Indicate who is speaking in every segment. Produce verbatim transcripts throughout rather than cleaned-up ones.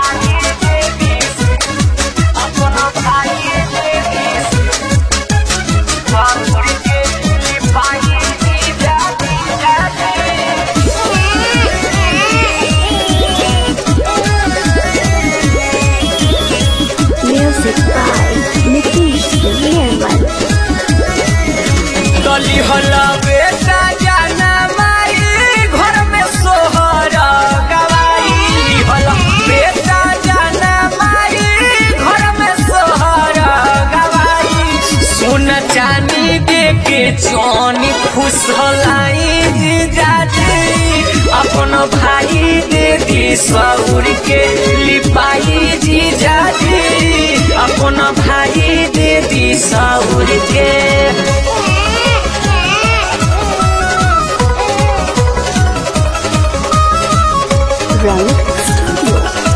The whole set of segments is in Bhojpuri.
Speaker 1: गली हला बेटा जाना माई घर में सोहर गवाई हला बेटा जाना माई घर में सोहर गवाई सोना चांदी दे के चौनी खुश हलाई जीजाजी अपन भाई दे दी सौर के लिपाई जीजाजी अपन भाई दे दी सौर के
Speaker 2: Run Studio.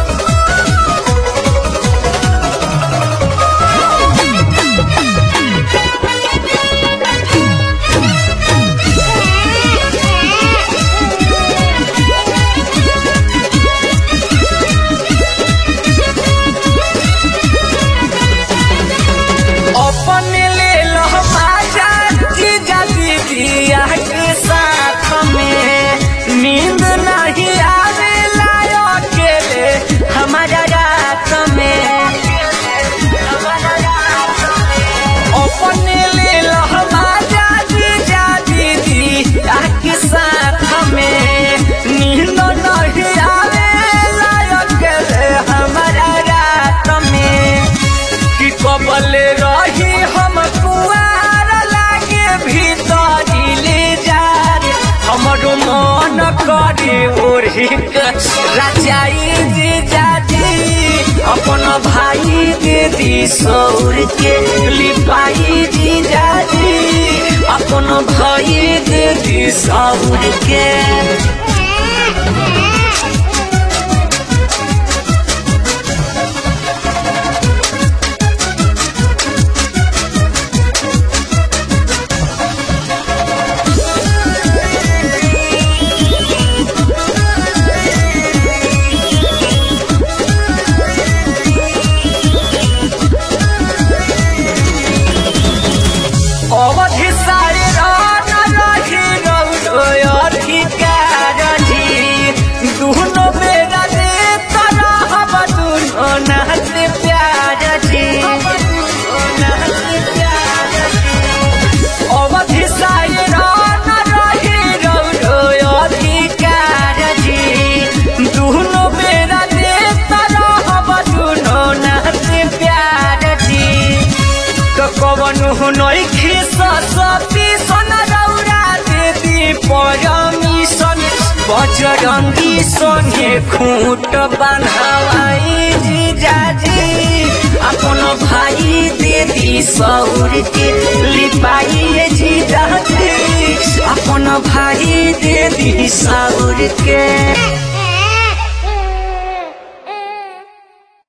Speaker 1: अपने ले लो माजा जीजा दीदिया के साथ में नींद नहीं आवे लायो अकेले हमारा रात में अपने ले लो माजा जीजा दीदिया के साथ में नींद नहीं आवे लायो अकेले हमारा रात में कि कबले रही हम कुआर लागे भीतर ले जा हमरो मन करे ओढ़ी रचाई जीजाजी अपन भाई दे दी सौर के लिपाई जीजाजी अपन भाई दे दी सौर के अवधि सारे रान रही रौर अधिकार जी दुनो बेरा दे तरह दुनो नाच प्यार जी अवधि सारे रान रही रौर अधिकार जी दुनो बेरा दे तरह दुनो नाच प्यार जी तो कवन हुनई बजरंगी सोने खूंट बन्हवाई जीजाजी अपन भाई दे दी सौर के लिपाई जीजाजी अपन भाई दे दी सौर के।